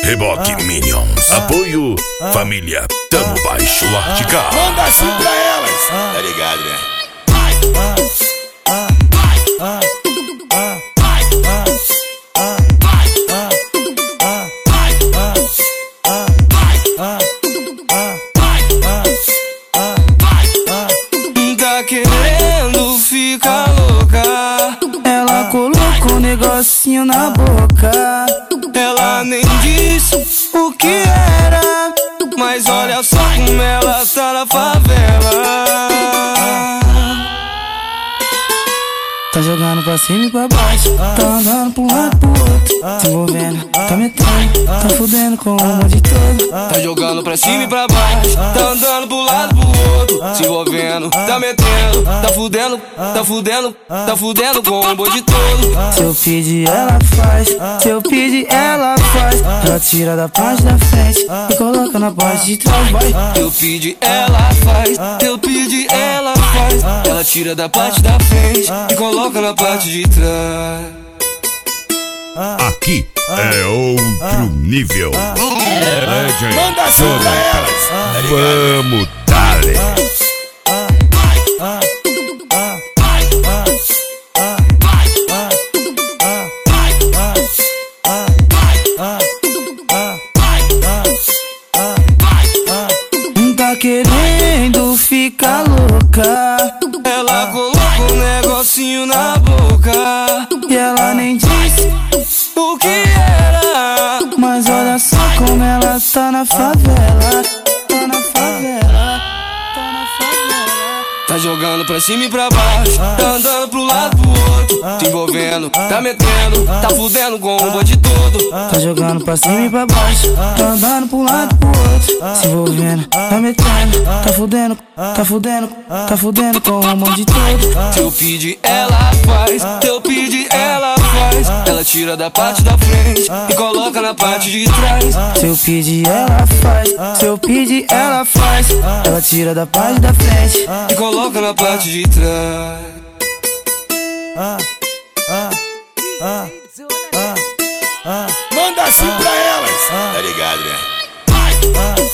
Reboque Minions. Apoio Família Tamo Baixo Artical. Manda assim pra elas, tá ligado, né? Tá querendo ficar louca, ela colocou um negocinho na boca. Ela nem disse o que era, mas olha só como ela tá na favela. Tá jogando pra cima e pra baixo, tá andando pra um lado pro outro, se envolvendo, tá metendo, tá fudendo com o mundo todo. Tá jogando pra cima e pra baixo, tá andando pro lado pro outro, se envolvendo, tá metendo, tá fudendo, tá fudendo, tá fudendo com o bonde todo. Se eu pedir ela faz, se eu pedir ela faz, ela tira da parte da frente e coloca na parte de trás. Se eu pedir ela faz, se eu pedir ela faz, ela tira da parte da frente e coloca na parte de trás. Aqui é outro nível. Manda assim pra elas, tá ligado? Vamos, dale. Tá querendo ficar louca, ela colocou um negocinho na boca e ela nem disse o que era, mas olha só como ela tá na favela. Tá na favela, tá na favela. Tá jogando pra cima e pra baixo, tá andando pro lado pro outro, se envolvendo, tá metendo, tá fudendo com o bonde todo. Tá jogando pra cima e pra baixo, tá andando pro lado pro outro, se envolvendo, tá metendo, tá fudendo, tá fudendo, tá fudendo com o bonde todo. Se eu pedir ela faz, se eu pedir ela faz, ela tira da parte da frente e coloca na parte de trás. Se eu pedir ela faz, se eu pedir ela faz, ela tira da parte da frente e coloca na parte de trás. Manda assim pra elas, tá ligado, né?